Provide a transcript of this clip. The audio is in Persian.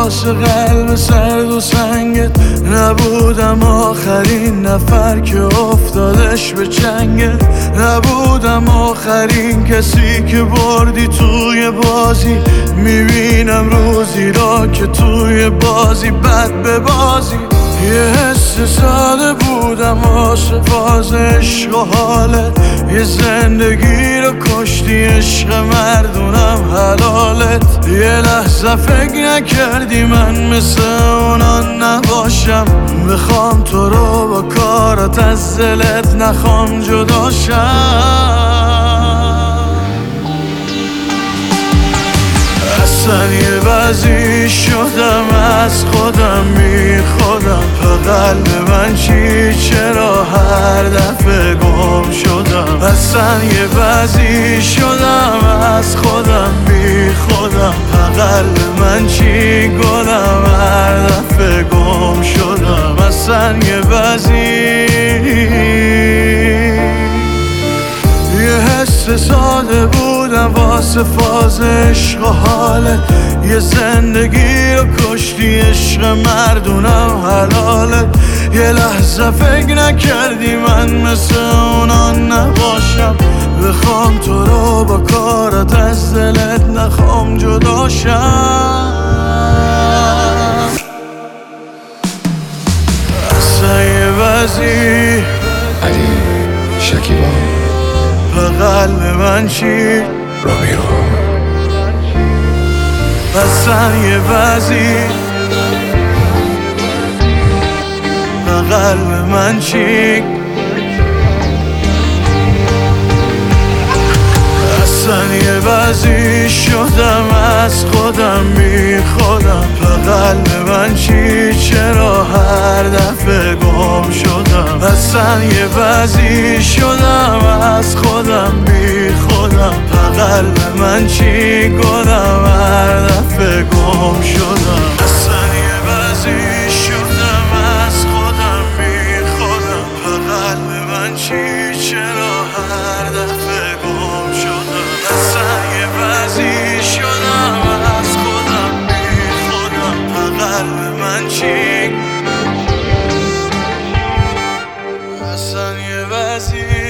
واسه قلب سرد و سنگت نبودم آخرین نفر که افتادش به چنگت، نبودم آخرین کسی که بردی توی بازی. میبینم روزی را که توی بازی بد به بازی. یه حس ساده بودم واسه فاز عشق و حالت، یه زندگی رو کشتی عشق مردونم حلالت. یه لحظه فکر نکردی من مثل اونا نباشم، بخوام تو رو با کارات از دلت نخوام جداشم. اصلا یه وضعی شدم از خودم بی خودم، تا قلب من چی چرا هر دفعه گم شدم. اصلا یه وضعی شدم از خودم بی خودم، تا قلب من چی گلم هر دفعه گم شدم. اصلا یه وضعی یه حس ساده بودم واسه فاز عشق و حالت، یه زندگی رو کشتی عشق مردونم حلالت. یه لحظه فکر نکردی من مثل اونا نباشم، بخوام تو رو با کارات از دلت نخوام جداشم. اصلا یه وضعی علی شکیبا قلب من چی رامیرو، اصلا یه وضعی قلب من چی، اصلا یه وضعی شدم از خودم بی خودم، تا قلب من چی چرا هر دفعه گم شدم. اصلا یه وضعی شدم از خودم بی خودم، تا قلب من چی گلم هر دفعه گم شدم. اصلا یه وضعی شدم از خودم بی خودم، تا قلب من چی چرا هر دفعه گم شدم. اصلا یه وضعی شدم از خودم بی خودم، تا قلب من چی، اصلا یه وضعی